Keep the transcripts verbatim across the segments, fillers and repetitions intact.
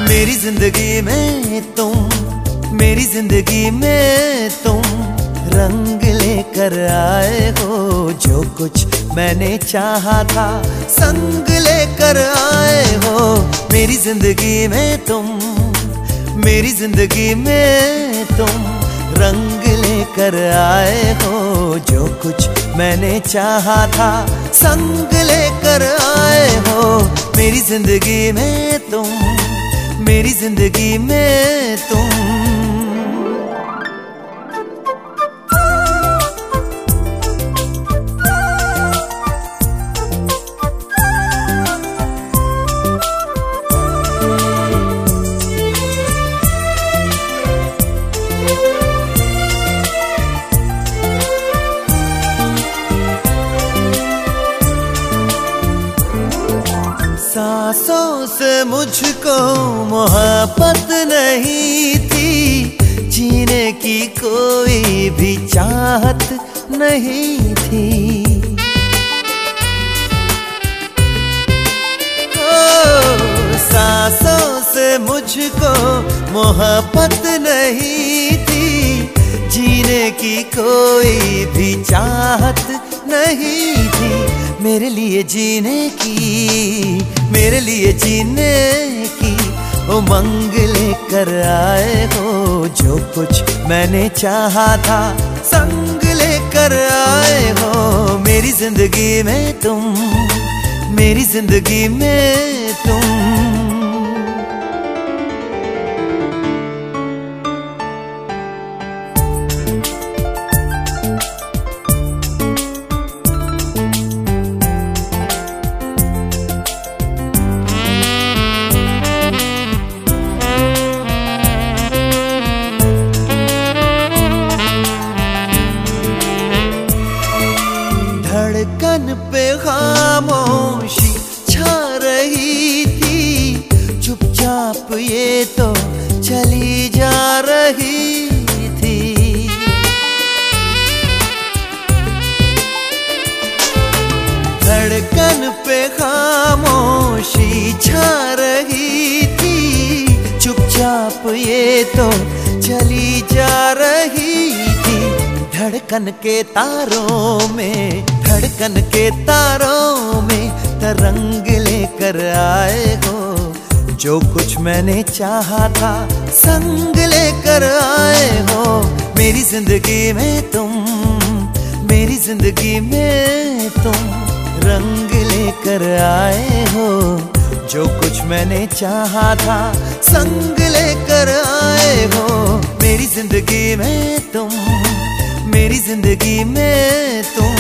मेरी जिंदगी में तुम, मेरी जिंदगी में तुम रंग लेकर आए हो। जो कुछ मैंने चाहा था संग लेकर आए हो। मेरी जिंदगी में तुम, मेरी जिंदगी में तुम रंग लेकर आए हो। जो कुछ मैंने चाहा था संग लेकर आए हो। मेरी जिंदगी में तुम, मेरी जिंदगी में तुम। सांसों से मुझको मोहब्बत नहीं थी, जीने की कोई भी चाहत नहीं थी। ओ, सांसों से मुझको मोहब्बत नहीं थी, जीने की कोई भी चाहत नहीं थी। मेरे लिए जीने की, मेरे लिए जीने की उमंग लेकर आए हो। जो कुछ मैंने चाहा था संग लेकर आए हो। मेरी जिंदगी में तुम, मेरी जिंदगी में तुम। धड़कन पे खामोशी छा रही थी, चुपचाप ये तो चली जा रही थी। धड़कन पे खामोशी छा रही थी, चुपचाप ये तो चली जा रही थी। धड़कन के तारों में, धड़कन के तारों में तरंग लेकर आए हो। जो कुछ मैंने चाहा था संग लेकर आए हो। मेरी जिंदगी में तुम, मेरी जिंदगी में तुम रंग लेकर आए हो। जो कुछ मैंने चाहा था संग लेकर आए हो। मेरी जिंदगी में तुम, मेरी जिंदगी में तुम।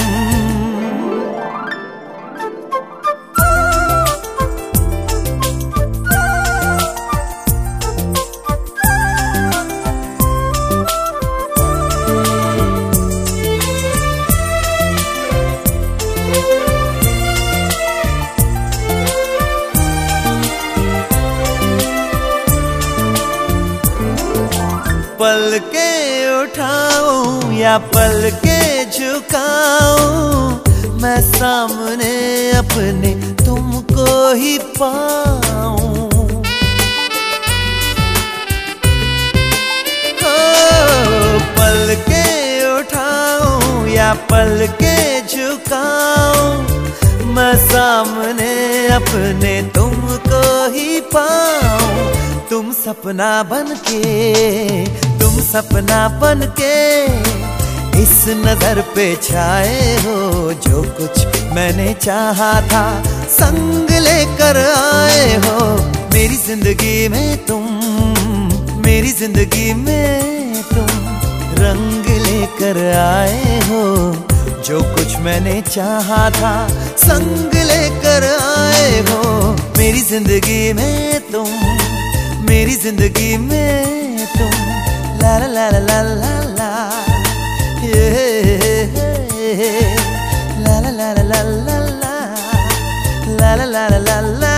पल के उठाऊं या पल के झुकाऊं, मैं सामने अपने तुमको ही पाऊं। हो, पल के उठाऊं या पल के झुकाऊं, मैं सामने अपने तुमको ही पाऊं। तुम सपना बनके, तुम सपना बनके इस नजर पे छाए हो। जो कुछ मैंने चाहा था संग लेकर आए हो। मेरी जिंदगी में तुम, मेरी जिंदगी में तुम रंग लेकर आए हो। जो कुछ मैंने चाहा था संग लेकर आए हो। मेरी जिंदगी में तुम, मेरी जिंदगी में तुम। ला ला ला ला ला ला ये ला ला ला ला ला ला ला ला ला ला ला